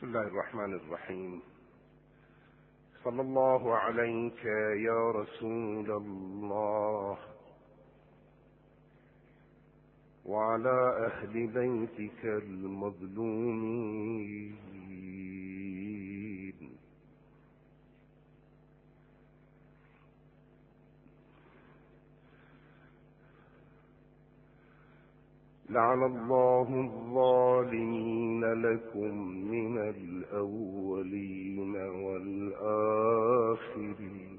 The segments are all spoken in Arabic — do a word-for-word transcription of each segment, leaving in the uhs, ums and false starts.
بسم الله الرحمن الرحيم. صلى الله عليك يا رسول الله وعلى أهل بيتك المظلومين. لعن الله الظالمين لكم من الأولين والآخرين.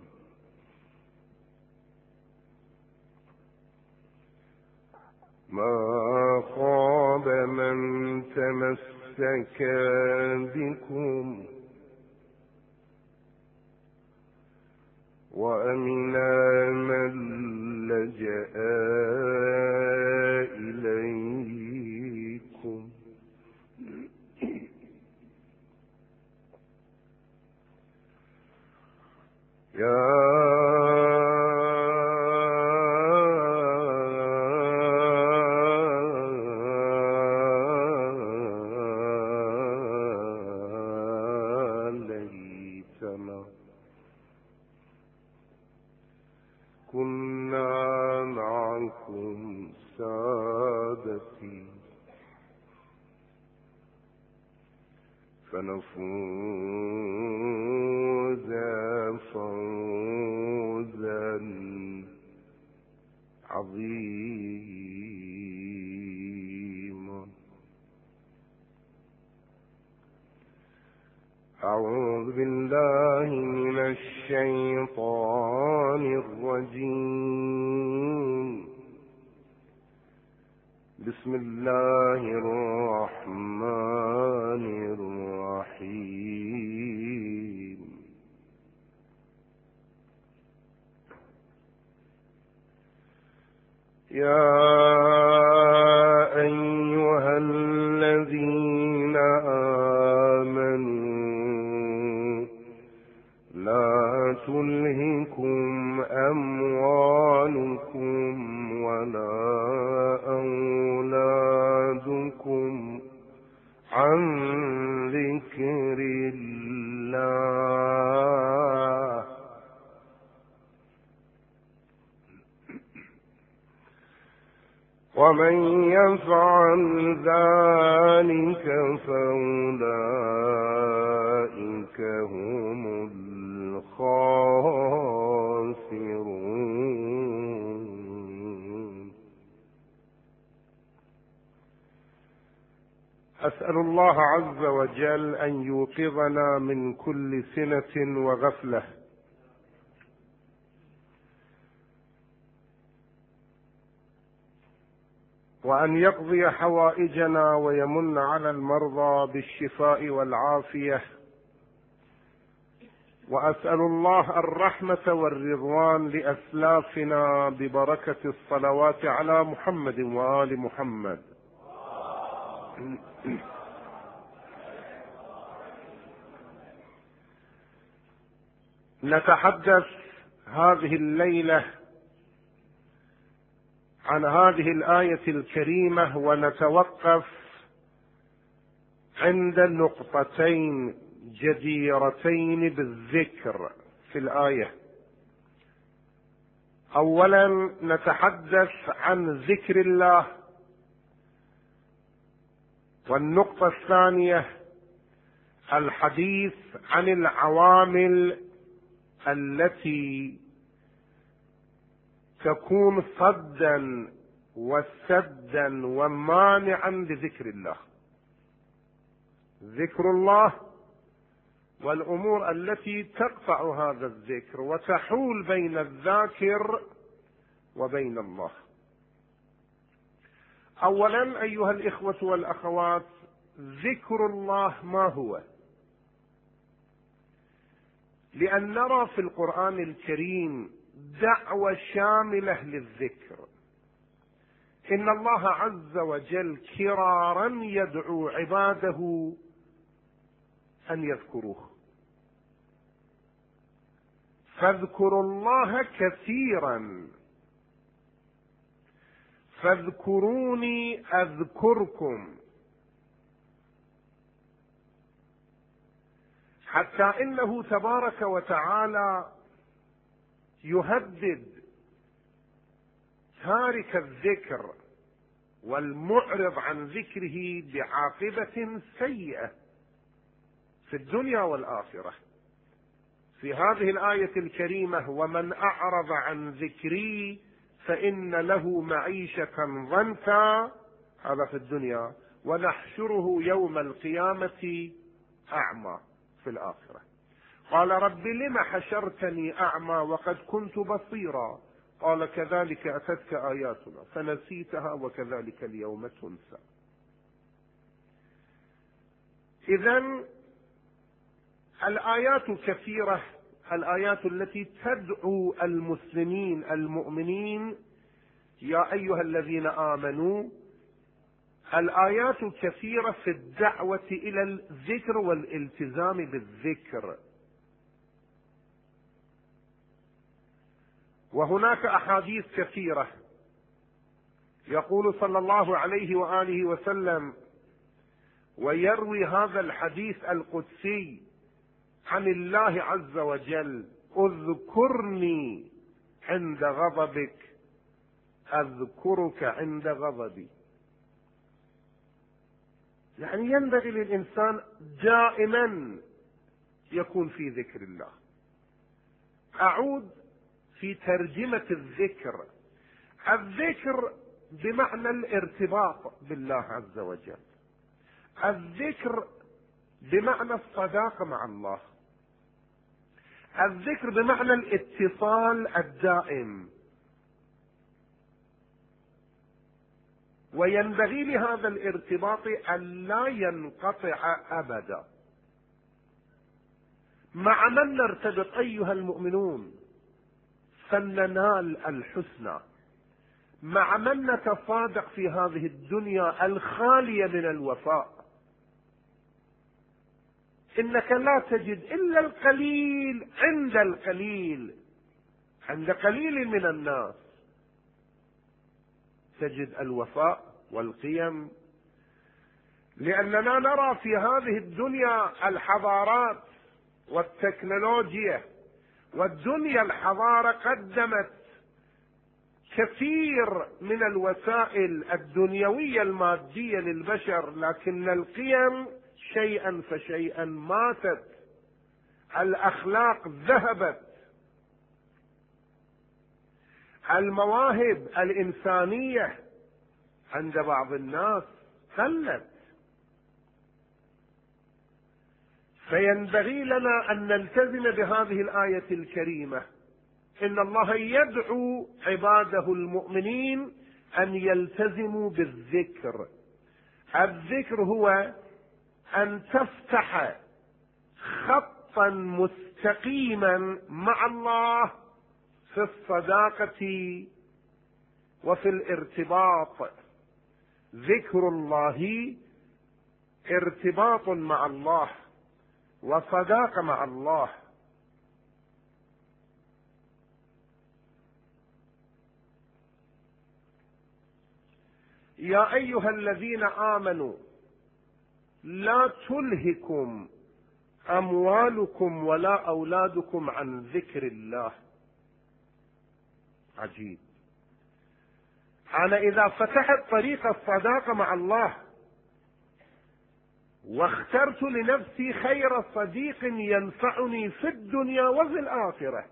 ما خاب من تمسك بكم وأمنا من لجأ إليكم. يا ليتنا كنا معكم سادتي فنفوز فوزا عظيما. أعوذ بالله من الشيطان الرجيم. بسم الله الرحمن الرحيم. يا أيها الذين آمنوا لا تلهكم أموالكم ولا أولادكم عن ذكر الله ومن يفعل ذلك فأولئك هم الخاسرون. أسأل الله عز وجل أن يوقظنا من كل سنة وغفلة، وأن يقضي حوائجنا ويمن على المرضى بالشفاء والعافية، وأسأل الله الرحمة والرضوان لأسلافنا ببركة الصلوات على محمد وآل محمد. نتحدث هذه الليلة عن هذه الآية الكريمة، ونتوقف عند نقطتين جديرتين بالذكر في الآية. أولا نتحدث عن ذكر الله، والنقطة الثانية الحديث عن العوامل التي تكون صدا وسدا ومانعا لذكر الله. ذكر الله والأمور التي تقطع هذا الذكر وتحول بين الذاكر وبين الله. أولا أيها الإخوة والأخوات، ذكر الله ما هو؟ لأن نرى في القرآن الكريم دعوة شاملة للذكر. إن الله عز وجل كرارا يدعو عباده أن يذكروه، فاذكروا الله كثيرا فاذكروني أذكركم حتى إنه تبارك وتعالى يهدد تارك الذكر والمعرض عن ذكره بعاقبة سيئة في الدنيا والآخرة في هذه الآية الكريمة: ومن أعرض عن ذكري فإن له معيشة ضنكا، هذا في الدنيا، ونحشره يوم القيامة أعمى في الآخرة. قال: رب لم حشرتني أعمى وقد كنت بصيرا؟ قال: كذلك أتتك آياتنا فنسيتها وكذلك اليوم تنسى. إذن الآيات كثيرة، الآيات التي تدعو المسلمين المؤمنين: يا أيها الذين آمنوا. الآيات كثيرة في الدعوة إلى الذكر والالتزام بالذكر. وهناك أحاديث كثيرة. يقول صلى الله عليه وآله وسلم ويروي هذا الحديث القدسي عن الله عز وجل: اذكرني عند غضبك أذكرك عند غضبي. يعني ينبغي للإنسان دائما يكون في ذكر الله. أعود في ترجمة الذكر. الذكر بمعنى الارتباط بالله عز وجل، الذكر بمعنى الصداقة مع الله، الذكر بمعنى الاتصال الدائم. وينبغي لهذا الارتباط أن لا ينقطع أبدا. مع من نرتبط أيها المؤمنون فلننال الحسنى؟ مع من نتصادق في هذه الدنيا الخالية من الوفاء؟ إنك لا تجد إلا القليل عند القليل، عند قليل من الناس تجد الوفاء والقيم. لأننا نرى في هذه الدنيا الحضارات والتكنولوجيا، والدنيا الحضارة قدمت كثير من الوسائل الدنيوية المادية للبشر، لكن القيم شيئا فشيئا ماتت، الأخلاق ذهبت، المواهب الإنسانية عند بعض الناس قلت. فينبغي لنا أن نلتزم بهذه الآية الكريمة: إن الله يدعو عباده المؤمنين أن يلتزموا بالذكر. الذكر هو أن تفتح خطا مستقيما مع الله في الصداقة وفي الارتباط. ذكر الله ارتباط مع الله وصداقة مع الله. يا أيها الذين آمنوا لا تلهكم أموالكم ولا أولادكم عن ذكر الله. عجيب. أنا إذا فتحت طريق الصداقة مع الله واخترت لنفسي خير صديق ينفعني في الدنيا وفي الآخرة،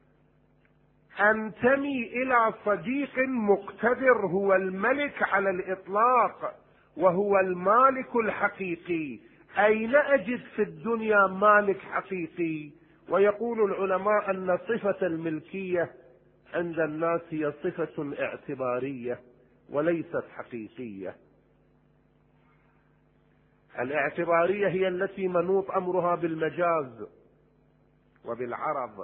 أنتمي إلى صديق مقتدر هو الملك على الإطلاق وهو المالك الحقيقي. أين أجد في الدنيا مالك حقيقي؟ ويقول العلماء أن صفة الملكية عند الناس هي صفة اعتبارية وليست حقيقية. الاعتبارية هي التي منوط أمرها بالمجاز وبالعرض،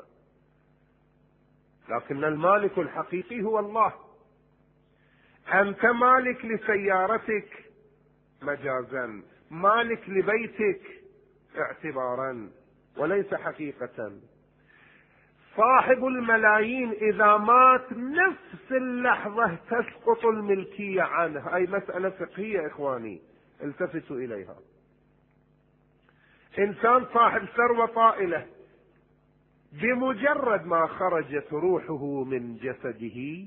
لكن المالك الحقيقي هو الله. أنت مالك لسيارتك مجازا، مالك لبيتك اعتبارا وليس حقيقة. صاحب الملايين إذا مات نفس اللحظة تسقط الملكية عنه. أي مسألة فقهية إخواني التفتوا إليها. إنسان صاحب ثروة طائلة، بمجرد ما خرجت روحه من جسده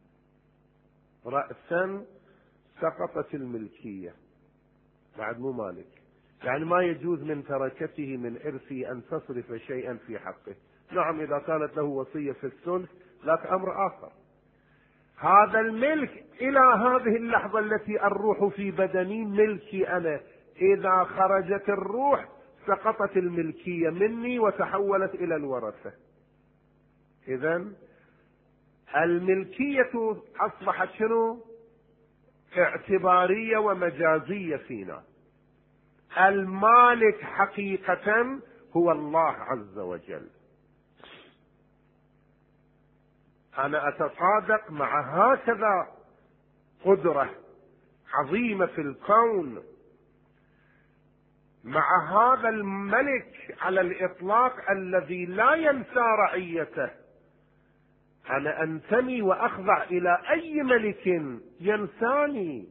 رأسا سقطت الملكية، بعد مو مالك. يعني ما يجوز من تركته من إرثه أن تصرف شيئا في حقه. نعم إذا كانت له وصية في الثلث ذاك أمر آخر. هذا الملك إلى هذه اللحظة التي الروح في بدني ملكي أنا، إذا خرجت الروح سقطت الملكية مني وتحولت إلى الورثة. إذن الملكية أصبحت شنو؟ اعتبارية ومجازية فينا. المالك حقيقة هو الله عز وجل. أنا أتصادق مع هكذا قدرة عظيمة في الكون، مع هذا الملك على الإطلاق الذي لا ينسى رعيته. أنا أنتمي وأخضع إلى أي ملك ينساني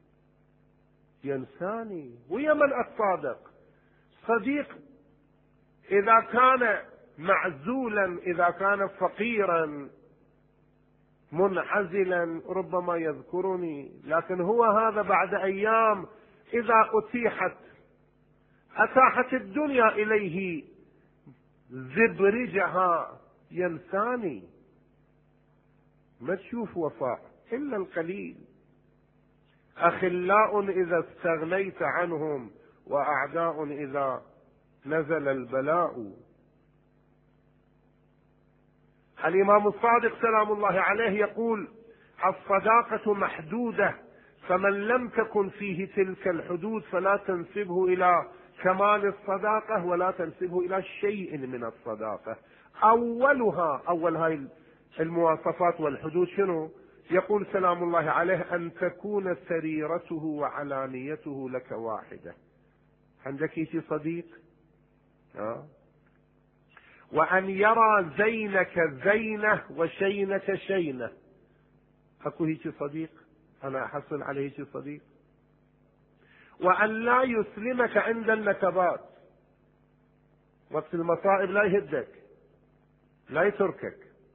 ينساني ويا من أتصادق؟ صديق إذا كان معزولا، إذا كان فقيرا منعزلا ربما يذكرني، لكن هو هذا بعد أيام إذا أتيحت أتاحت الدنيا إليه زبرجها ينساني. ما تشوف وفاء إلا القليل. أخلاء إذا استغنيت عنهم وأعداء إذا نزل البلاء. الإمام الصادق سلام الله عليه يقول: الصداقة محدودة، فمن لم تكن فيه تلك الحدود فلا تنسبه إلى كمال الصداقة ولا تنسبه إلى شيء من الصداقة. أولها أول هاي المواصفات والحدود شنو؟ يقول سلام الله عليه: أن تكون سريرته وعلانيته لك واحدة. عندك شي صديق؟ أه؟ وأن يرى زينك زينه وشينك شينه. أكو هيك صديق؟ أنا أحصل عليه هيك صديق. وأن لا يسلمك عند النكبات، وقت المصائب لا يهدك لا يتركك.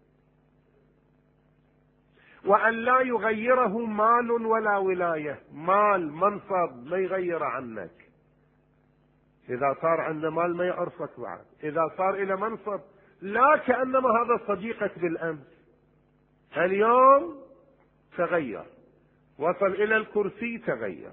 وأن لا يغيره مال ولا ولاية، مال منصب ما يغير عنك. إذا صار عنده مال ما يعرفك بعد، إذا صار إلى منصب لا كأنما هذا صديقك بالأمس، اليوم تغير، وصل إلى الكرسي تغير.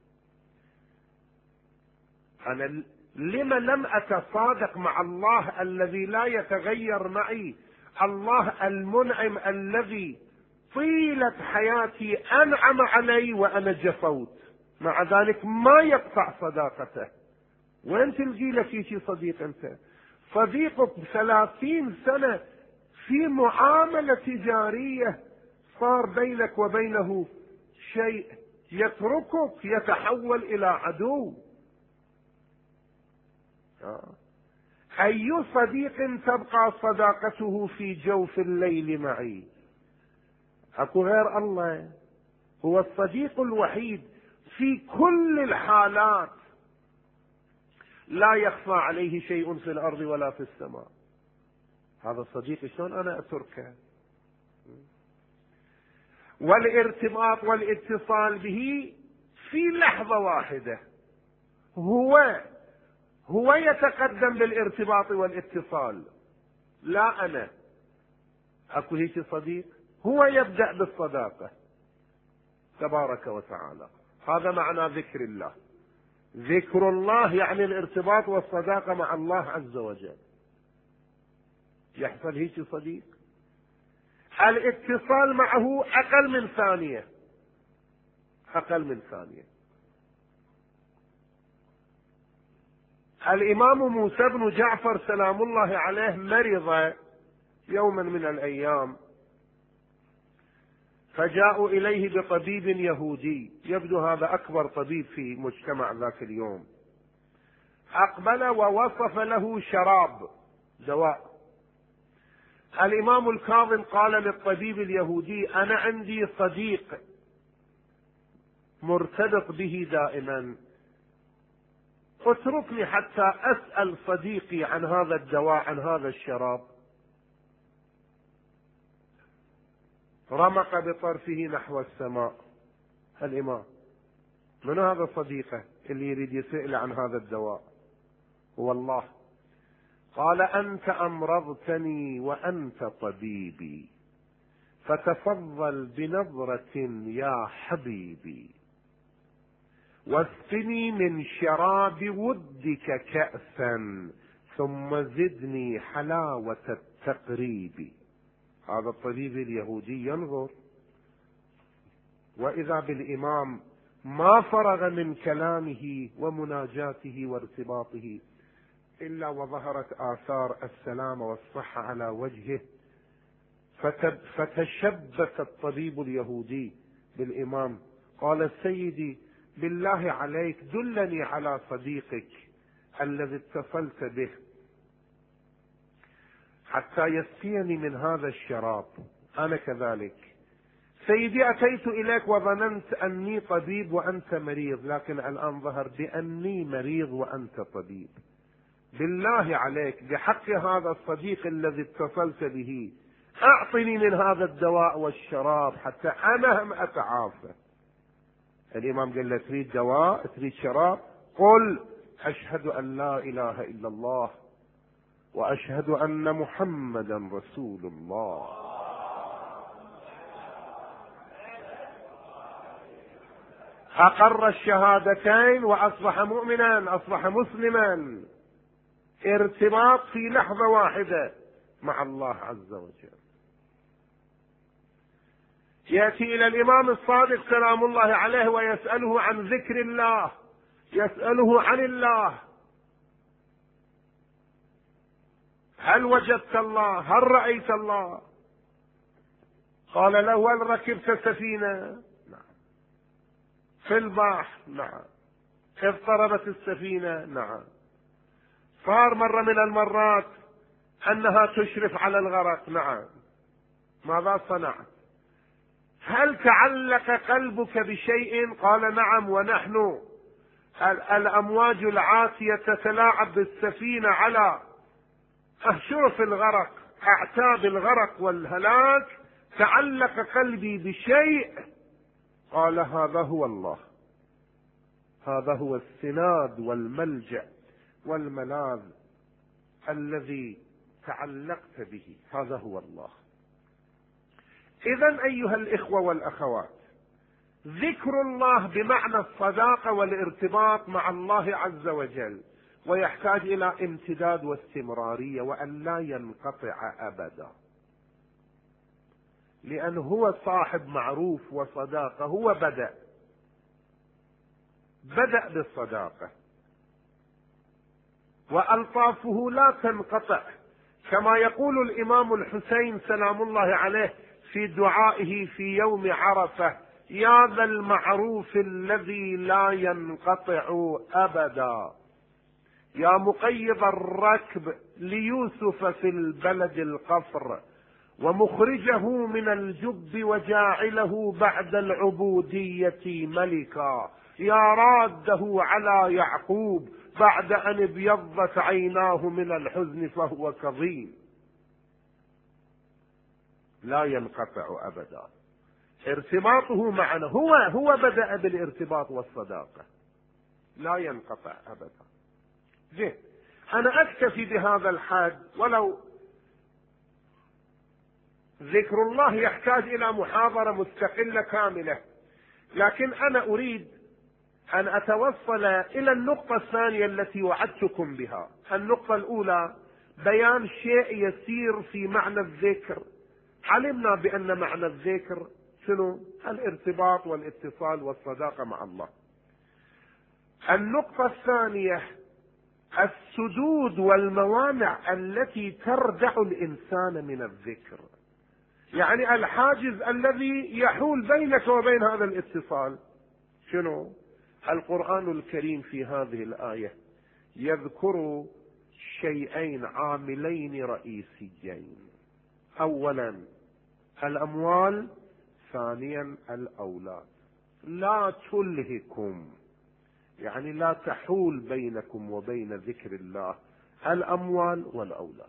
أنا لما لم أتصادق مع الله الذي لا يتغير معي، الله المنعم الذي طيلة حياتي أنعم علي وأنا جفوت، مع ذلك ما يقطع صداقته. وين تلقي لك شي صديق؟ أنت صديقك ثلاثين سنة في معاملة تجارية صار بينك وبينه شيء، يتركك يتحول إلى عدو. أي صديق تبقى صداقته في جوف الليل معي؟ أكو غير الله هو الصديق الوحيد في كل الحالات، لا يخفى عليه شيء في الأرض ولا في السماء. هذا الصديق شلون أنا أتركه؟ والارتباط والاتصال به في لحظة واحدة. هو هو يتقدم بالارتباط والاتصال، لا أنا. أكو هيك صديق؟ هو يبدأ بالصداقة تبارك وتعالى. هذا معنى ذكر الله. ذكر الله يعني الارتباط والصداقة مع الله عز وجل. يحصل هيك صديق؟ الاتصال معه أقل من ثانية، أقل من ثانية. الإمام موسى بن جعفر سلام الله عليه مرض يوما من الأيام، فجاءوا إليه بطبيب يهودي، يبدو هذا أكبر طبيب في مجتمع ذاك اليوم. أقبل ووصف له شراب دواء. الإمام الكاظم قال للطبيب اليهودي: أنا عندي صديق مرتبط به دائما، اتركني حتى أسأل صديقي عن هذا الدواء، عن هذا الشراب. رمق بطرفه نحو السماء الإمام. من هذا صديقه اللي يريد يسأل عن هذا الدواء؟ هو الله. قال: أنت أمرضتني وأنت طبيبي، فتفضل بنظرة يا حبيبي، واسقني من شراب ودك كأسا، ثم زدني حلاوة التقريب. هذا الطبيب اليهودي ينظر، وإذا بالإمام ما فرغ من كلامه ومناجاته وارتباطه إلا وظهرت آثار السلامة والصحة على وجهه، فتشبث الطبيب اليهودي بالإمام. قال: سيدي بالله عليك دلني على صديقك الذي اتصلت به حتى يسقيني من هذا الشراب. أنا كذلك سيدي، أتيت إليك وظننت أني طبيب وأنت مريض، لكن الآن ظهر بأني مريض وأنت طبيب. بالله عليك بحق هذا الصديق الذي اتصلت به أعطني من هذا الدواء والشراب حتى أنا هم أتعافى. الإمام قال له: تريد دواء؟ تريد شراب؟ قل: أشهد أن لا إله إلا الله وأشهد أن محمدا رسول الله. أقر الشهادتين وأصبح مؤمنا، أصبح مسلما. ارتباط في لحظة واحدة مع الله عز وجل. يأتي إلى الإمام الصادق سلام الله عليه ويسأله عن ذكر الله، يسأله عن الله: هل وجدت الله؟ هل رأيت الله؟ قال له: هل ركبت سفينة؟ نعم. في البحر؟ نعم. اضطربت السفينة؟ نعم. صار مرة من المرات أنها تشرف على الغرق؟ نعم. ماذا صنعت؟ هل تعلق قلبك بشيء؟ قال: نعم. ونحن الأمواج العاتية تتلاعب بالسفينة على أهشرف الغرق، أعتاب الغرق والهلاك، تعلق قلبي بشيء. قال: هذا هو الله، هذا هو السناد والملجأ والملاذ الذي تعلقت به، هذا هو الله. إذن أيها الإخوة والأخوات، ذكر الله بمعنى الصداقة والارتباط مع الله عز وجل، ويحتاج إلى امتداد واستمرارية وأن لا ينقطع أبدا، لأن هو صاحب معروف وصداقة. هو بدأ بدأ بالصداقة، وألطافه لا تنقطع، كما يقول الإمام الحسين سلام الله عليه في دعائه في يوم عرفة: يا ذا المعروف الذي لا ينقطع أبدا، يا مقيض الركب ليوسف في البلد القفر، ومخرجه من الجب وجاعله بعد العبودية ملكا، يا راده على يعقوب بعد أن ابيضت عيناه من الحزن فهو كظيم. لا ينقطع أبدا، ارتباطه معنا. هو هو بدأ بالارتباط والصداقة، لا ينقطع أبدا. زين، أنا أكتفي بهذا الحد، ولو ذكر الله يحتاج إلى محاضرة مستقلة كاملة، لكن أنا أريد أن أتوصل إلى النقطة الثانية التي وعدتكم بها. النقطة الأولى بيان شيء يسير في معنى الذكر. علمنا بأن معنى الذكر شنو؟ الارتباط والاتصال والصداقة مع الله. النقطة الثانية السدود والموانع التي تردع الإنسان من الذكر، يعني الحاجز الذي يحول بينك وبين هذا الاتصال. شنو؟ القرآن الكريم في هذه الآية يذكر شيئين عاملين رئيسيين: أولا الأموال، ثانيا الأولاد. لا تلهكم يعني لا تحول بينكم وبين ذكر الله الأموال والأولاد.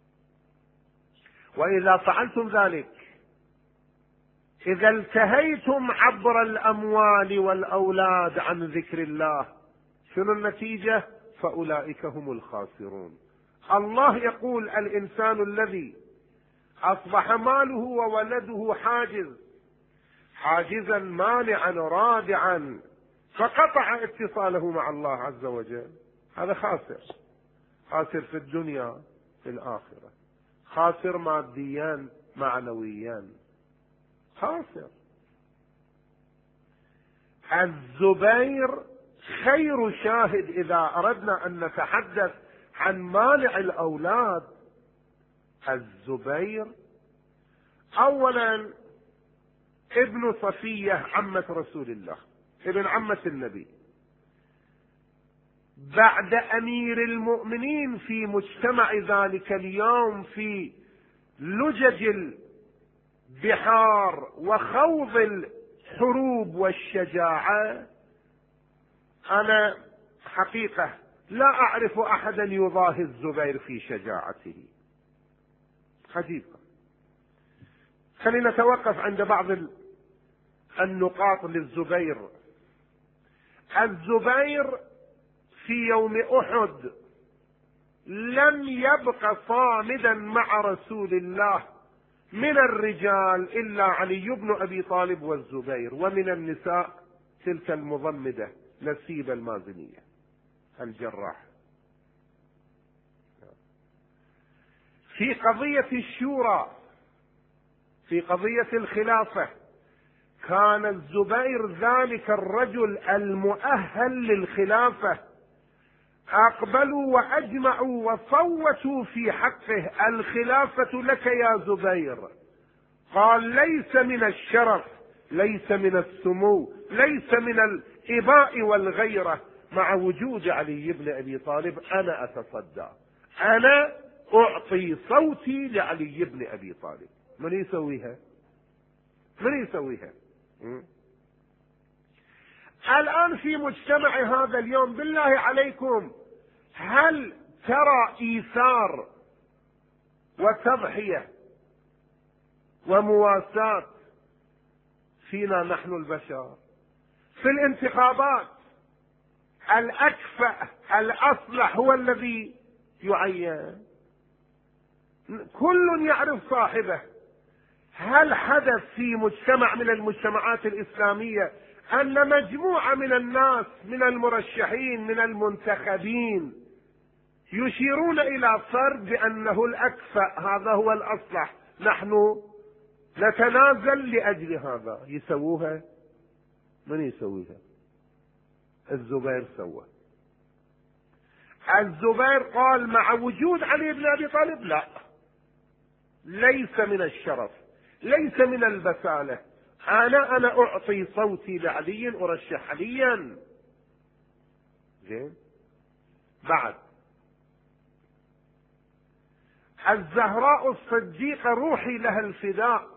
وإذا فعلتم ذلك، إذا التهيتم عبر الأموال والأولاد عن ذكر الله، شنو النتيجة؟ فأولئك هم الخاسرون. الله يقول: الإنسان الذي أصبح ماله وولده حاجز حاجزا مانعا رادعا فقطع اتصاله مع الله عز وجل، هذا خاسر. خاسر في الدنيا في الآخرة، خاسر ماديا معنويا، خاسر. الزبير خير شاهد إذا أردنا أن نتحدث عن مانع الأولاد. الزبير أولا ابن صفية عمة رسول الله، ابن عمة النبي، بعد أمير المؤمنين في مجتمع ذلك اليوم في لجج البحار وخوض الحروب والشجاعة. أنا حقيقة لا أعرف أحدا يضاهي الزبير في شجاعته. حقيقة. خلينا نتوقف عند بعض النقاط للزبير. الزبير في يوم أحد لم يبق صامدا مع رسول الله من الرجال إلا علي بن أبي طالب والزبير، ومن النساء تلك المضمدة نسيبة المازنية الجراح. في قضية الشورى، في قضية الخلافة، كان الزبير ذلك الرجل المؤهل للخلافة. أقبلوا وأجمعوا وصوتوا في حقه: الخلافة لك يا زبير. قال: ليس من الشرف، ليس من السمو، ليس من الإباء والغيرة، مع وجود علي بن أبي طالب أنا أتصدى، أنا أعطي صوتي لعلي بن أبي طالب. من يسويها؟ من يسويها؟ م? الآن في مجتمع هذا اليوم بالله عليكم، هل ترى إيثار وتضحية ومواساة فينا نحن البشر؟ في الانتخابات الأكفأ الأصلح هو الذي يعين، كل يعرف صاحبه. هل حدث في مجتمع من المجتمعات الإسلامية أن مجموعة من الناس من المرشحين من المنتخبين يشيرون إلى فرد بأنه الأكفأ، هذا هو الأصلح، نحن نتنازل لأجل هذا؟ يسووها؟ من يسويها؟ الزبير سوى. الزبير قال مع وجود علي بن أبي طالب: لا، ليس من الشرف، ليس من البسالة، أنا أنا أعطي صوتي لعلي، أرشح عليا. زين. بعد الزهراء الصديقة روحي لها الفداء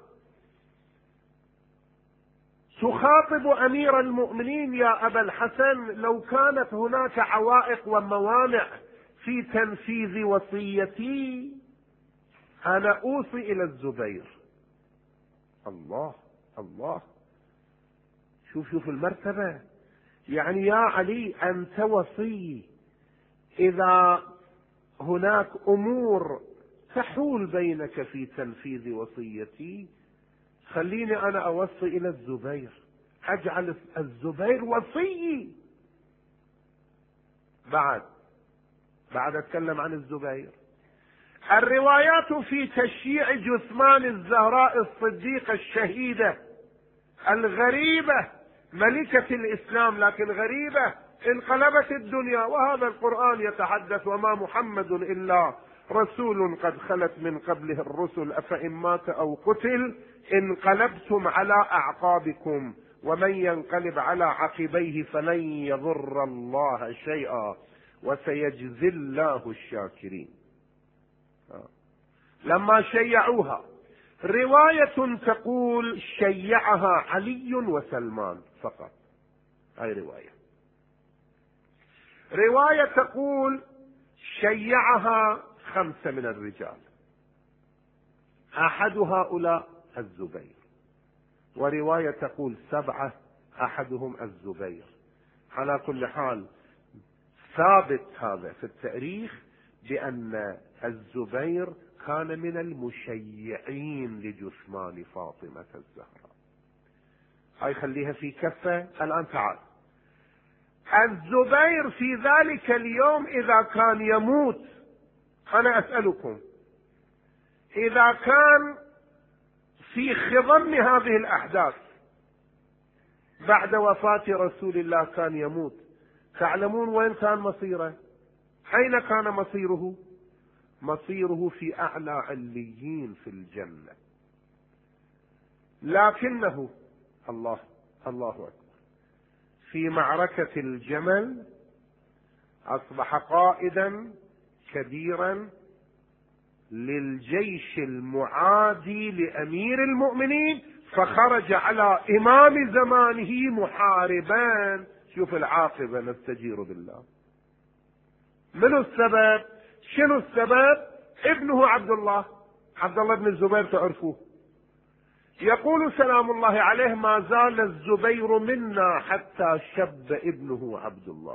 تخاطب أمير المؤمنين: يا أبا الحسن، لو كانت هناك عوائق وموانع في تنفيذ وصيتي أنا أوصي إلى الزبير. الله الله، شوف شوف المرتبة. يعني يا علي أنت وصي، إذا هناك أمور تحول بينك في تنفيذ وصيتي خليني أنا أوصي إلى الزبير، أجعل الزبير وصيي. بعد بعد أتكلم عن الزبير. الروايات في تشييع جثمان الزهراء الصديقة الشهيدة الغريبة، ملكة الإسلام لكن غريبة، انقلبت الدنيا. وهذا القرآن يتحدث: وما محمد إلا رسول قد خلت من قبله الرسل أفإن مات أو قتل انقلبتم على أعقابكم ومن ينقلب على عقبيه فلن يضر الله شيئا وسيجزي الله الشاكرين. لما شيعوها، رواية تقول شيعها علي وسلمان فقط، هاي رواية. رواية تقول شيعها خمسة من الرجال، أحد هؤلاء الزبير، ورواية تقول سبعة أحدهم الزبير. على كل حال ثابت هذا في التاريخ بأن الزبير كان من المشيعين لجثمان فاطمة الزهراء. هاي خليها في كفة. الآن تعال، الزبير في ذلك اليوم إذا كان يموت، أنا أسألكم، إذا كان في خضم هذه الأحداث بعد وفاة رسول الله كان يموت، تعلمون وين كان مصيره؟ أين كان مصيره؟ مصيره في أعلى عليين في الجنة. لكنه الله الله أكبر في معركة الجمل أصبح قائدا كبيرا للجيش المعادي لأمير المؤمنين، فخرج على إمام زمانه محاربا. شوف العاقبة، نستجير بالله. من السبب؟ شنو السبب؟ ابنه عبد الله، عبد الله بن الزبير تعرفوه، يقول سلام الله عليه: ما زال الزبير منا حتى شب ابنه عبد الله.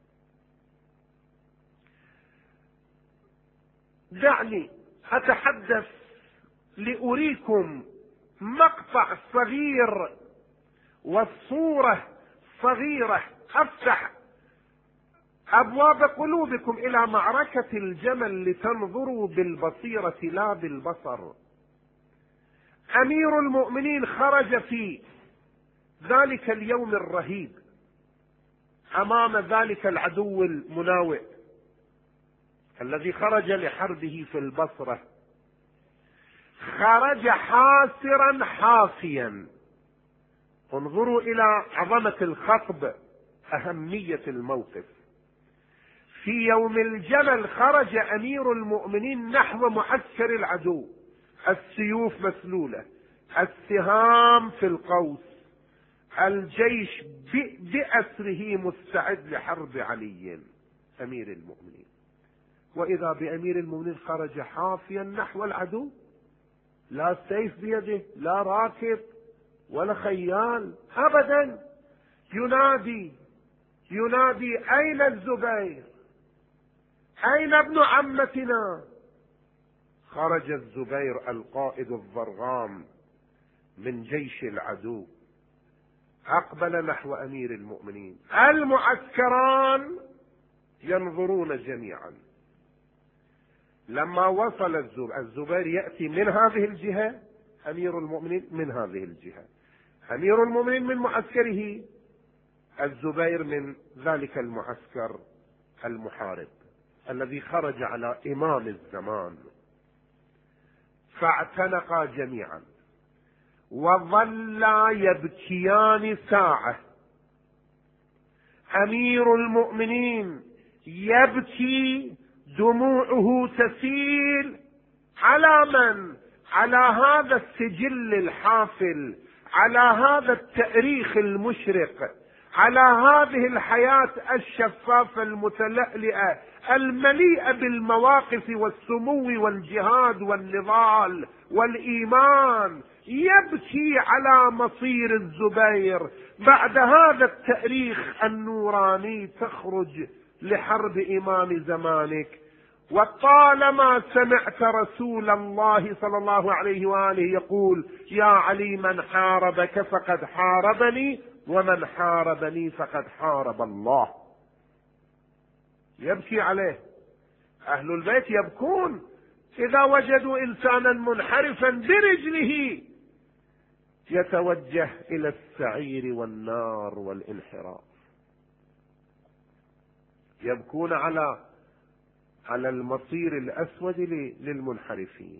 دعني أتحدث لأريكم مقطع صغير والصورة صغيرة، أفتح أبواب قلوبكم إلى معركة الجمل لتنظروا بالبصيرة لا بالبصر. أمير المؤمنين خرج في ذلك اليوم الرهيب أمام ذلك العدو المناوئ الذي خرج لحربه في البصرة. خرج حاسرا حافيا. انظروا إلى عظمة الخطب، أهمية الموقف. في يوم الجمل خرج أمير المؤمنين نحو معسكر العدو، السيوف مسلولة، السهام في القوس، الجيش بأسره مستعد لحرب علي أمير المؤمنين. وإذا بأمير المؤمنين خرج حافيا نحو العدو، لا سيف بيده، لا راكب ولا خيال أبدا. ينادي ينادي: أين الزبير؟ أين ابن عمتنا؟ خرج الزبير القائد الضرغام من جيش العدو، أقبل نحو أمير المؤمنين. المعسكران ينظرون جميعا. لما وصل الزبير, الزبير يأتي من هذه الجهة، أمير المؤمنين من هذه الجهة. أمير المؤمنين من معسكره، الزبير من ذلك المعسكر المحارب الذي خرج على إمام الزمان. فاعتنقا جميعا وظلا يبكيان ساعة. أمير المؤمنين يبكي، دموعه تسيل. على من؟ على هذا السجل الحافل، على هذا التاريخ المشرق، على هذه الحياة الشفافة المتلألئة المليئة بالمواقف والسمو والجهاد والنضال والإيمان. يبكي على مصير الزبير. بعد هذا التاريخ النوراني تخرج لحرب إمام زمانك. وطالما سمعت رسول الله صلى الله عليه وآله يقول: يا علي من حاربك فقد حاربني، ومن حاربني فقد حارب الله. يبكي عليه. أهل البيت يبكون إذا وجدوا إنسانا منحرفا برجله يتوجه إلى السعير والنار والانحراف. يبكون على على المصير الأسود للمنحرفين.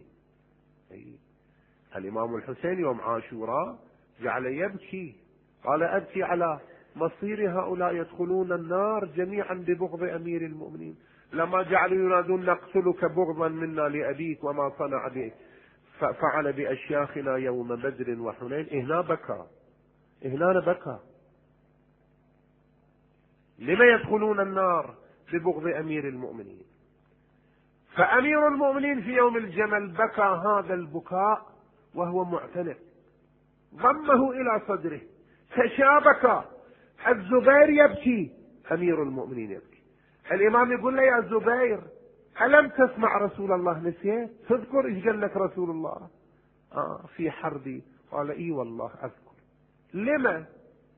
الإمام الحسين يوم عاشوراء جعل يبكي، قال: أبكي على مصير هؤلاء يدخلون النار جميعا ببغض أمير المؤمنين. لما جعلوا ينادون: نقتلك بغضا منا لأبيك وما صنع به فعل بأشياخنا يوم بدر وحنين، هنا بكى، هنا بكى. لما يدخلون النار؟ ببغض أمير المؤمنين. فأمير المؤمنين في يوم الجمل بكى هذا البكاء وهو معتنق، ضمه إلى صدره، تشابك. الزبير يبكي، أمير المؤمنين يبكي. الإمام يقول له يا زبير ألم تسمع رسول الله؟ نسيت تذكر إيش قال لك رسول الله؟ آه في حربي. قال إي والله أذكر. لما؟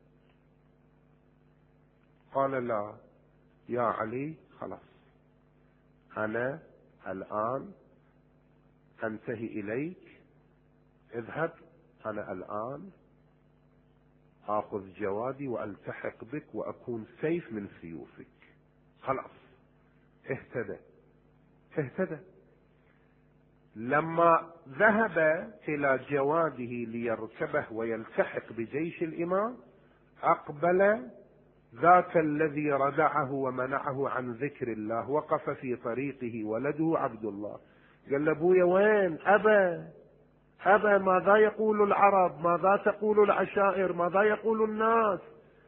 قال لا يا علي خلاص أنا الآن أنتهي إليك، اذهب، أنا الآن آخذ جوادي وألتحق بك وأكون سيف من سيوفك. خلاص اهتدى اهتدى. لما ذهب إلى جواده ليركبه ويلتحق بجيش الإمام، أقبل ذاك الذي ردعه ومنعه عن ذكر الله، وقف في طريقه ولده عبد الله. قال له أبويا وين؟ أبا أبا ماذا يقول العرب؟ ماذا تقول العشائر؟ ماذا يقول الناس؟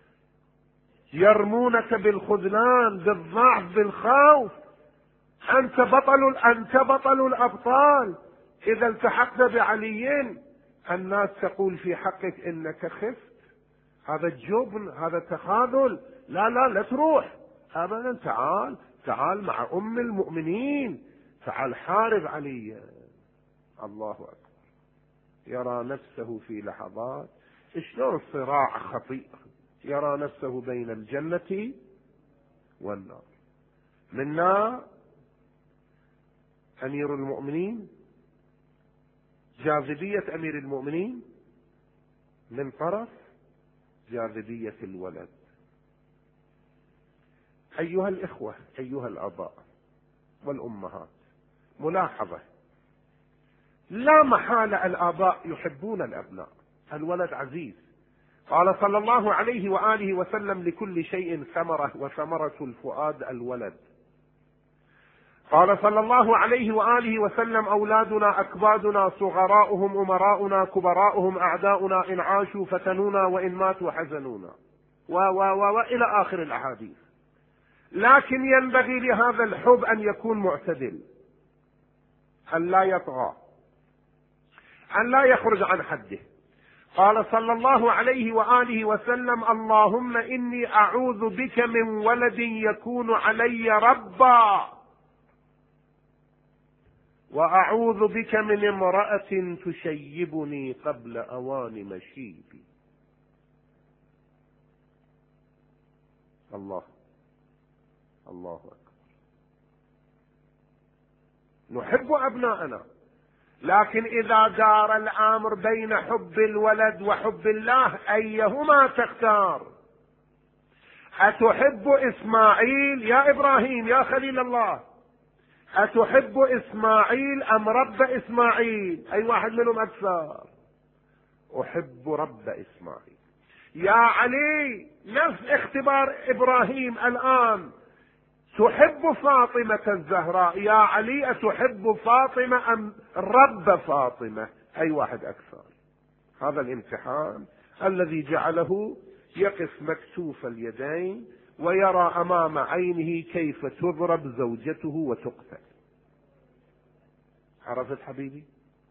يرمونك بالخذلان، بالضعف، بالخوف. أنت بطل أنت بطل الأبطال. إذا التحقت بعلي الناس تقول في حقك إنك خفت. هذا الجبن، هذا التخاذل. لا لا لا تروح أبدا. تعال تعال مع أم المؤمنين، تعال حارب علي. الله أكبر. يرى نفسه في لحظات شلون صراع خطير، يرى نفسه بين الجنة والنار. منا أمير المؤمنين، جاذبية أمير المؤمنين، من طرف جاذبية الولد. أيها الإخوة، أيها الآباء والأمهات، ملاحظة: لا محالة الآباء يحبون الأبناء، الولد عزيز. قال صلى الله عليه وآله وسلم: لكل شيء ثمرة، وثمرة الفؤاد الولد. قال صلى الله عليه وآله وسلم: أولادنا أكبادنا، صغراؤهم أمراؤنا، كبراؤهم أعداؤنا، إن عاشوا فتنونا وإن ماتوا حزنونا، و و و وإلى آخر الأحاديث. لكن ينبغي لهذا الحب أن يكون معتدل، أن لا يطغى، أن لا يخرج عن حده. قال صلى الله عليه وآله وسلم: اللهم إني أعوذ بك من ولد يكون علي ربا، وأعوذ بك من امرأة تشيبني قبل أوان مشيبي. الله الله أكبر. نحب أبناءنا، لكن إذا دار الأمر بين حب الولد وحب الله، أيهما تختار؟ أتحب إسماعيل يا إبراهيم يا خليل الله؟ أتحب إسماعيل أم رب إسماعيل؟ أي واحد منهم أكثر؟ أحب رب إسماعيل. يا علي، نفس اختبار إبراهيم الآن. تحب فاطمة الزهراء، يا علي أتحب فاطمة أم رب فاطمة؟ أي واحد أكثر؟ هذا الامتحان الذي جعله يقف مكتوف اليدين ويرى أمام عينه كيف تضرب زوجته وتقتل. عرفت حبيبي؟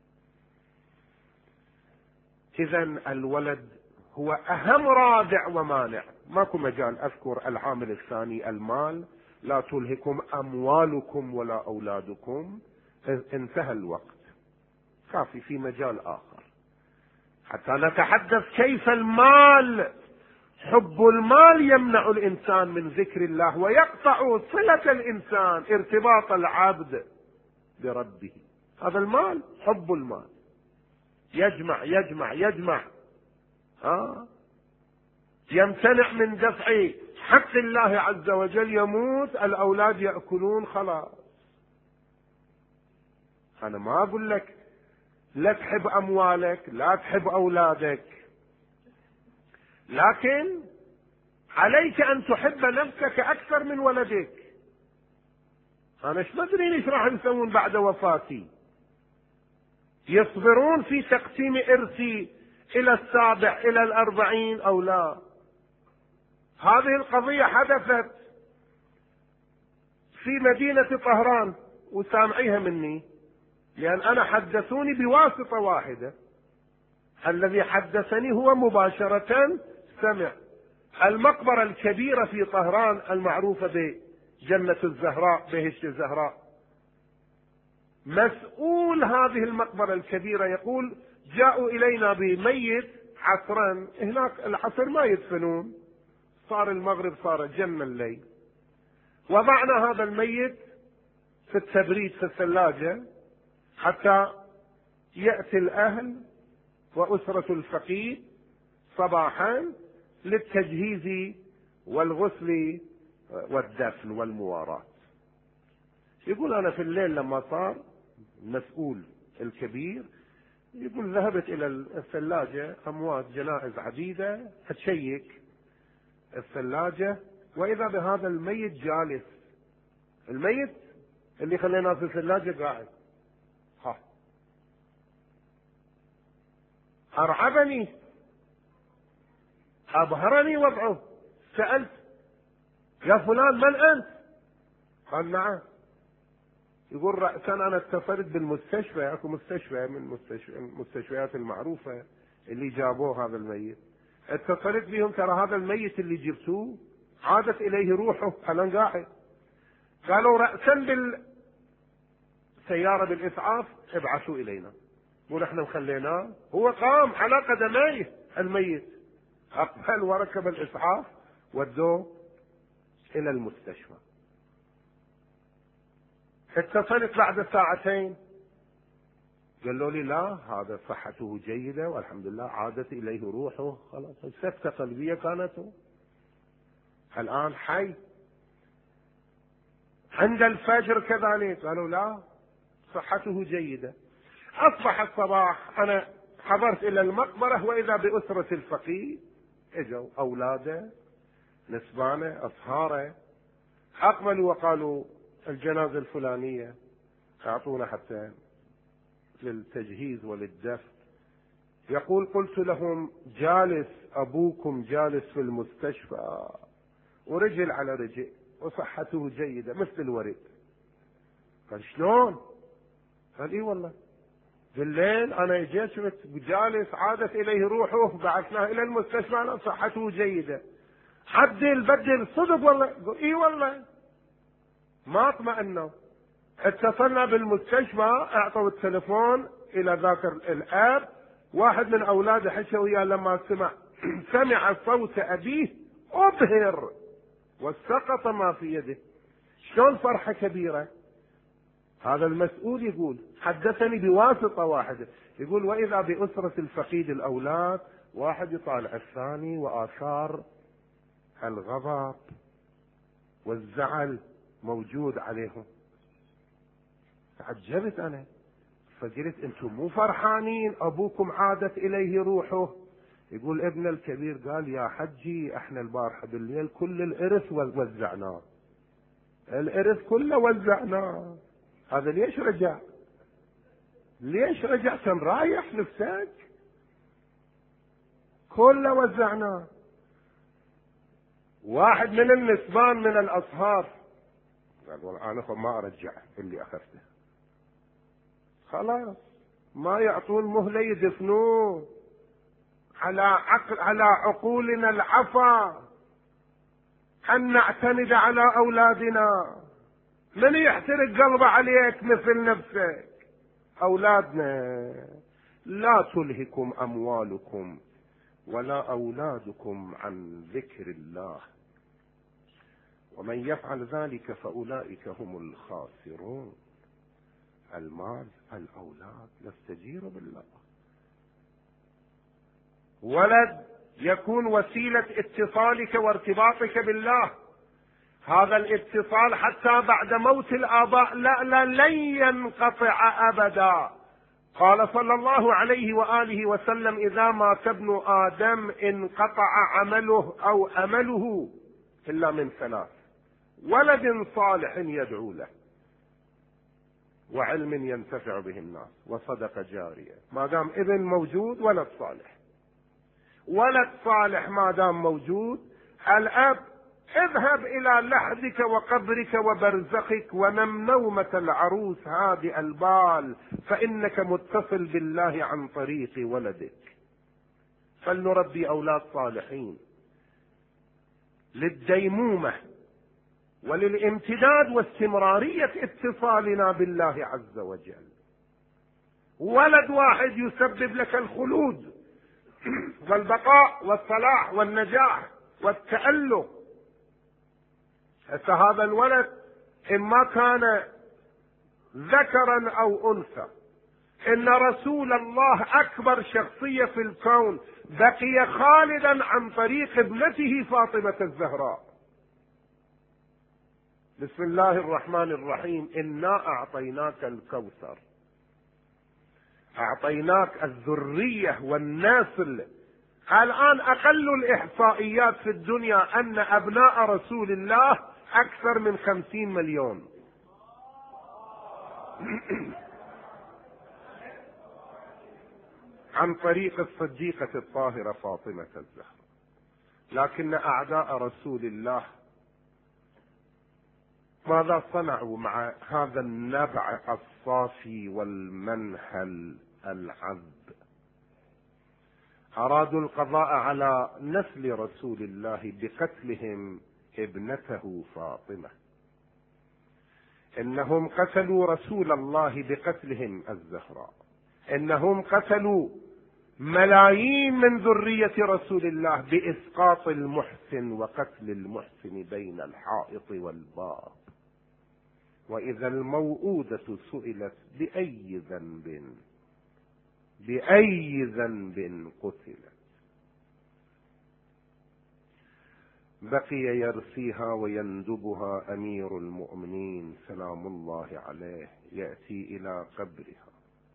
إذن الولد هو أهم رادع ومانع. ماكو مجال أذكر العامل الثاني، المال. لا تلهكم أموالكم ولا أولادكم. انتهى الوقت، كافي. في مجال آخر حتى نتحدث كيف المال، حب المال يمنع الإنسان من ذكر الله ويقطع صلة الإنسان، ارتباط العبد بربه. هذا المال، حب المال، يجمع يجمع يجمع آه. يمتنع من دفع حق الله عز وجل، يموت الأولاد يأكلون، خلاص. أنا ما أقول لك لا تحب أموالك، لا تحب أولادك، لكن عليك أن تحب نفسك أكثر من ولدك. أنا ايش مدري ايش راح يسوون بعد وفاتي؟ يصبرون في تقسيم إرثي إلى السابع إلى الأربعين أو لا؟ هذه القضية حدثت. في مدينة طهران وسامعيها مني، لأن أنا حدثوني بواسطة واحدة، الذي حدثني هو مباشرة سمع. المقبرة الكبيرة في طهران المعروفة بجنة الزهراء، بهشت الزهراء، مسؤول هذه المقبرة الكبيرة يقول جاءوا إلينا بميت عصرا، هناك العصر ما يدفنون، صار المغرب صار جنة الليل، وضعنا هذا الميت في التبريد في الثلاجة حتى يأتي الأهل وأسرة الفقيد صباحا للتجهيز والغسل والدفن والمواراة. يقول أنا في الليل لما صار المسؤول الكبير يقول ذهبت إلى الثلاجة أموات جنائز عديدة، أتشيك الثلاجة وإذا بهذا الميت جالس، الميت اللي خليناه في الثلاجة قاعد. ها أرعبني، أبهرني وضعه. سألت يا فلان من أنت؟ قال نعم. يقول رأسا أنا اتصلت بالمستشفى، أكو مستشفى من مستشفى المستشفيات المعروفة اللي جابوه هذا الميت، اتصلت بهم ترى هذا الميت اللي جبتوه عادت إليه روحه الآن قاعد. قالوا رأسا بالسيارة بالإسعاف ابعثوا إلينا، ونحن خليناه هو قام على قدميه الميت، أقبل وركب الإسعاف ودوه إلى المستشفى. اتصلت بعد ساعتين قالوا لي لا هذا صحته جيدة والحمد لله عادت إليه روحه، خلاص سكتة قلبية كانت، الآن حي. عند الفجر كذلك قالوا لا صحته جيدة. أصبح الصباح أنا حضرت إلى المقبرة وإذا بأسرة الفقيد اجوا أولاده نسبانه أصهاره، أقبلوا وقالوا الجنازة الفلانية أعطونا حتى للتجهيز وللدفن. يقول قلت لهم جالس أبوكم جالس في المستشفى ورجل على رجل وصحته جيدة مثل الورد. قال شلون؟ قال اي والله بالليل انا جيت شفت جالس عادت اليه روحه بعثناه الى المستشفى انا صحته جيدة. عدل بدل صدق والله؟ قال اي والله. ما اطمئنوا، اتصلنا بالمستشفى اعطوا التلفون الى ذاك الاب، واحد من اولاده حكى وياه لما سمع سمع صوت ابيه ابهر وسقط ما في يده. شلون فرحة كبيرة. هذا المسؤول يقول حدثني بواسطة واحدة، يقول وإذا بأسرة الفقيد الأولاد واحد يطالع الثاني وآثار الغضب والزعل موجود عليهم. تعجبت أنا فقلت أنتم مو فرحانين أبوكم عادت إليه روحه؟ يقول ابن الكبير قال يا حجي احنا البارحة بالليل كل الإرث وزعناه، الإرث كله وزعناه. هذا ليش رجع؟ ليش رجع؟ كان رايح نفسك كله وزعناه. واحد من النسبان من الأصهار قال والله أنا ما أرجع اللي أخذته، خلاص ما يعطون مهلة يدفنوه على عقل على عقولنا العفا أن نعتمد على أولادنا. من يحترق قلبه عليك مثل نفسك؟ أولادنا. لا تلهكم أموالكم ولا أولادكم عن ذكر الله ومن يفعل ذلك فأولئك هم الخاسرون. المال الأولاد نستجير بالله. ولد يكون وسيلة اتصالك وارتباطك بالله، هذا الاتصال حتى بعد موت الآباء لا لا لن ينقطع أبدا. قال صلى الله عليه وآله وسلم إذا مات ابن آدم انقطع عمله أو أمله إلا من ثلاث: ولد صالح يدعو له وعلم ينتفع به الناس وصدقة جارية. ما دام ابن موجود ولد صالح، ولد صالح ما دام موجود، الأب اذهب إلى لحدك وقبرك وبرزخك ونم نومة العروس هادئ البال، فإنك متصل بالله عن طريق ولدك. فلنربي أولاد صالحين للديمومة وللامتداد واستمرارية اتصالنا بالله عز وجل. ولد واحد يسبب لك الخلود والبقاء والصلاح والنجاح والتألق. هذا الولد إما كان ذكرا أو أنثى، إن رسول الله أكبر شخصية في الكون بقي خالدا عن طريق ابنته فاطمة الزهراء. بسم الله الرحمن الرحيم: إنا أعطيناك الكوثر. أعطيناك الذرية والنسل. الآن أقل الإحصائيات في الدنيا أن أبناء رسول الله أكثر من خمسين مليون. عن طريق الصديقة الطاهرة فاطمة الزهراء. لكن أعداء رسول الله ماذا صنعوا مع هذا النبع الصافي والمنهل العذب؟ أرادوا القضاء على نسل رسول الله بقتلهم ابنته فاطمة. إنهم قتلوا رسول الله بقتلهم الزهراء. إنهم قتلوا ملايين من ذرية رسول الله بإسقاط المحسن وقتل المحسن بين الحائط والباب. وإذا الموءودة سئلت بأي ذنب بأي ذنب قتلت. بقي يرثيها ويندبها أمير المؤمنين سلام الله عليه، يأتي إلى قبرها.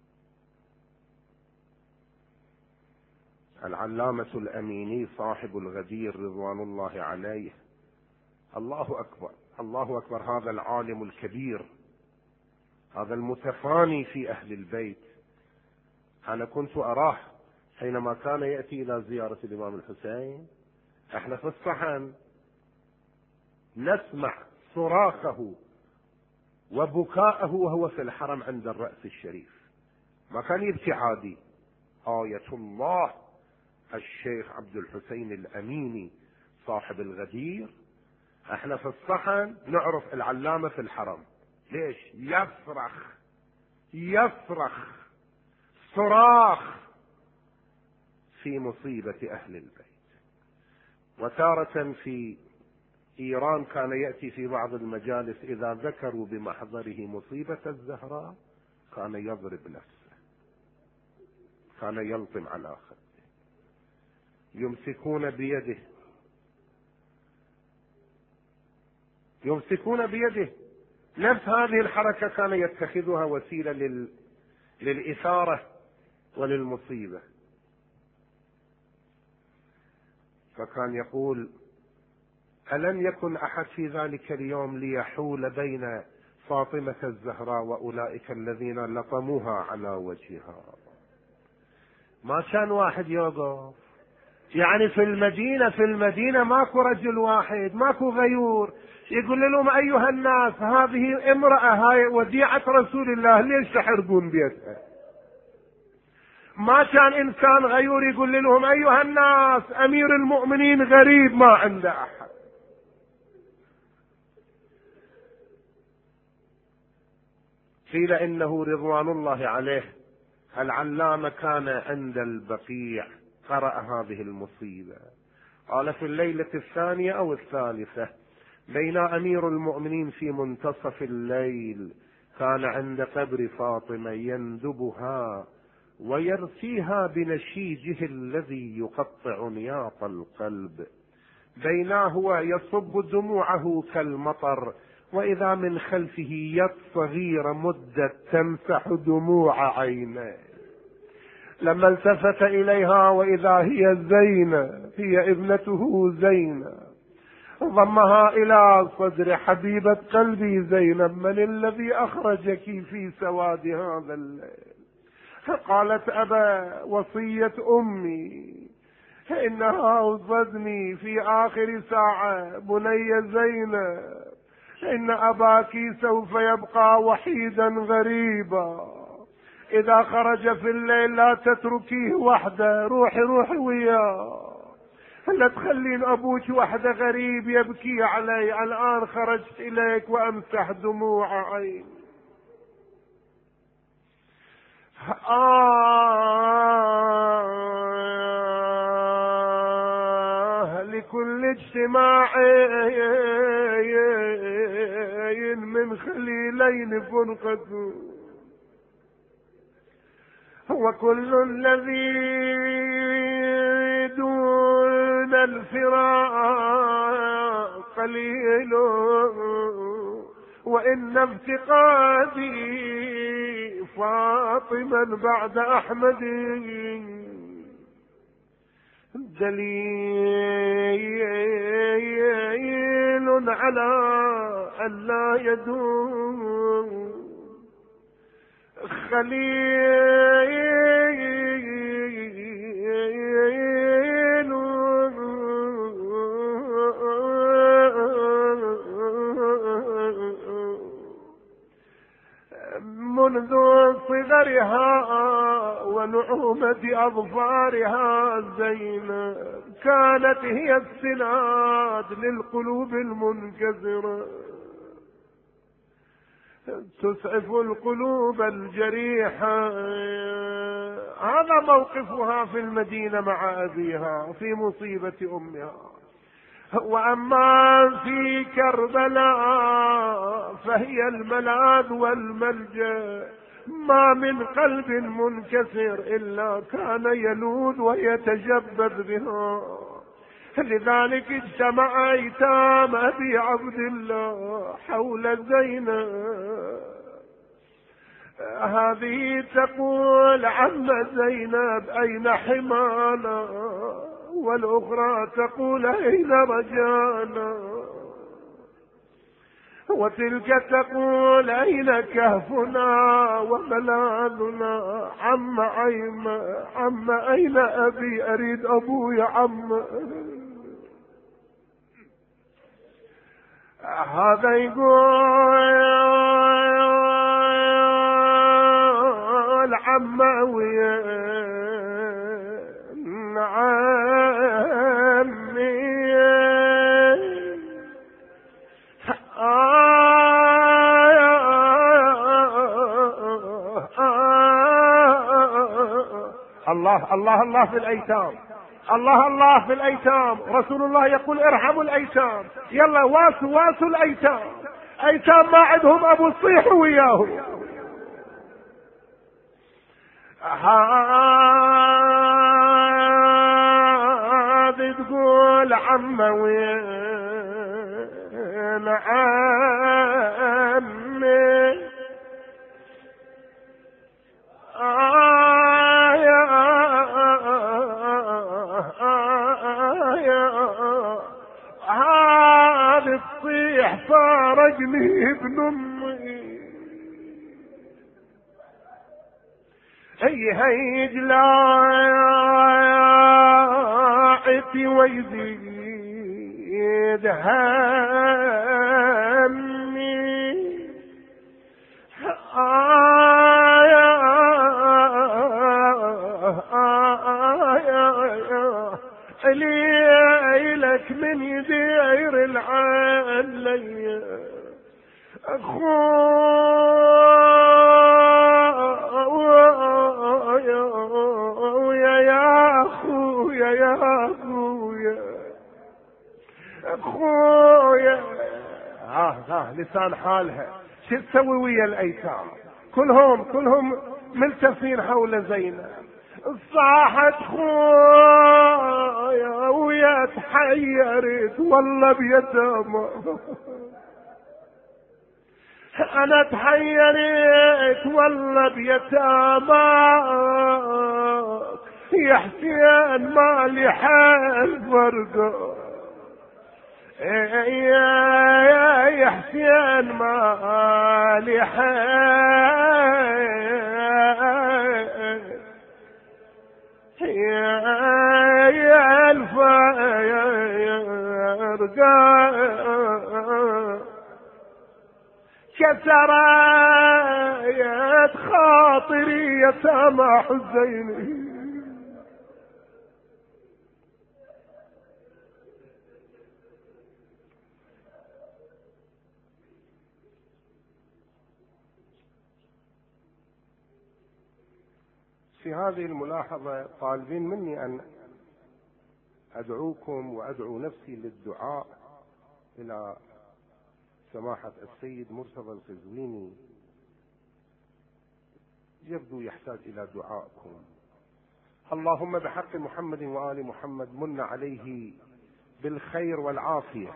العلامة الأميني صاحب الغدير رضوان الله عليه، الله أكبر الله أكبر، هذا العالم الكبير، هذا المتفاني في أهل البيت. أنا كنت أراه حينما كان يأتي إلى زيارة الإمام الحسين، احنا في الصحن نسمع صراخه وبكاءه وهو في الحرم عند الرأس الشريف. ما كان يبكي عادي. آية الله الشيخ عبد الحسين الأميني صاحب الغدير، احنا في الصحن نعرف العلامة في الحرم. ليش؟ يصرخ يصرخ صراخ في مصيبة أهل البيت. وتارة في إيران كان يأتي في بعض المجالس إذا ذكروا بمحضره مصيبة الزهراء كان يضرب نفسه، كان يلطم على خده، يمسكون بيده يمسكون بيده. نفس هذه الحركة كان يتخذها وسيلة لل... للإثارة وللمصيبة. فكان يقول: ألم يكن أحد في ذلك اليوم ليحول بين فاطمة الزهراء وأولئك الذين لطموها على وجهها؟ ما كان واحد يوقف. يعني في المدينة في المدينة ماكو رجل واحد، ماكو غيور يقول لهم: أيها الناس، هذه امرأة، هاي وديعة رسول الله، ليش تحرقون بيتها؟ ما كان إنسان غيور يقول لهم: أيها الناس، أمير المؤمنين غريب ما عنده أحد. قيل إنه رضوان الله عليه العلامة كان عند البقيع، قرأ هذه المصيبة. قال: في الليلة الثانية أو الثالثة بين أمير المؤمنين في منتصف الليل كان عند قبر فاطمة يندبها ويرثيها بنشيجه الذي يقطع نياط القلب، بينما هو يصب دموعه كالمطر، وإذا من خلفه يد صغيرة مدت تمسح دموع عينيه. لما التفت إليها وإذا هي زينة، هي ابنته زينة، ضمها إلى صدر: حبيبة قلبي زينب، من الذي أخرجك في سواد هذا الليل؟ فقالت: أبا، وصية أمي إنها أوصتني في آخر ساعة: بني زينب، إن أباك سوف يبقى وحيدا غريبا، إذا خرج في الليل لا تتركيه وحده، روحي روحي وياه، لا تخلين أبوك وحده غريب يبكي علي. الآن خرجت إليك وأمسح دموع عيني. آه لكل اجتماع من خليلين فرقة، وكل الذي دون الفراق قليل، وإن افتقادي فاطما بعد أحمد دليل على أن لا يدوم خليل منذ صغرها ونعومة أظفارها زينب كانت هي السناد للقلوب المنكسرة، تسعف القلوب الجريحة. هذا موقفها في المدينة مع أبيها في مصيبة أمها. وأما في كربلاء فهي الملاذ والملجأ، ما من قلب منكسر إلا كان يلوذ ويتجبب بها. لذلك اجتمع أيتام أبي عبد الله حول زينب، هذه تقول: عم زينب أين حمانا؟ والأخرى تقول: أين رجانا؟ وتلك تقول: أين كهفنا وملاذنا؟ عم عم عم أين أبي؟ أريد أبوي عم. هذا يقول: عم ويا عمي الله الله الله في الأيتام، الله الله في الأيتام. رسول الله يقول: ارحموا الأيتام، يلا واسوا واسوا الأيتام، أيتام ما عندهم أبو الصيح وياه. هذه تقول: عم وين عمي؟ آه يا آه يا هذه تصيح: فارقني ابن امي. هي هيج لاعتي ويزيد همي. آه يا آه يا ليلك من يدير العلي أخويا يا أخويا يا أخويا أخويا. ها ها لسان حالها شو تسوي ويا الأيتام؟ كلهم كلهم ملتفين حول زينب. صاحت خويا ويا تحيرت والله بيتامى، أنا تحيرت والله بيتاماك يا حسين، مالي حال فرقه يا حسين، مالي حال يا كسرت خاطري يتامى حزيني. في هذه الملاحظة طالبين مني أن أدعوكم وأدعو نفسي للدعاء إلى سماحة السيد مرتضى القزويني، يبدو يحتاج إلى دعائكم. اللهم بحق محمد وآل محمد من عليه بالخير والعافية.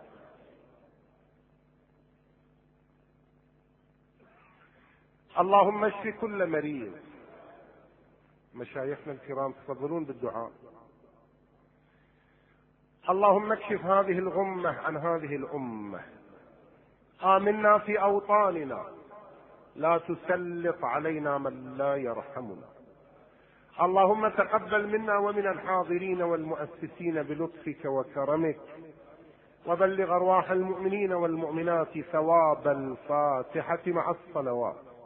اللهم اشف كل مريض. مشايخنا الكرام تفضلون بالدعاء. اللهم اكشف هذه الغمة عن هذه الأمة. آمنا في أوطاننا، لا تسلط علينا من لا يرحمنا. اللهم تقبل منا ومن الحاضرين والمؤسسين بلطفك وكرمك، وبلغ أرواح المؤمنين والمؤمنات ثواب الفاتحة مع الصلوات.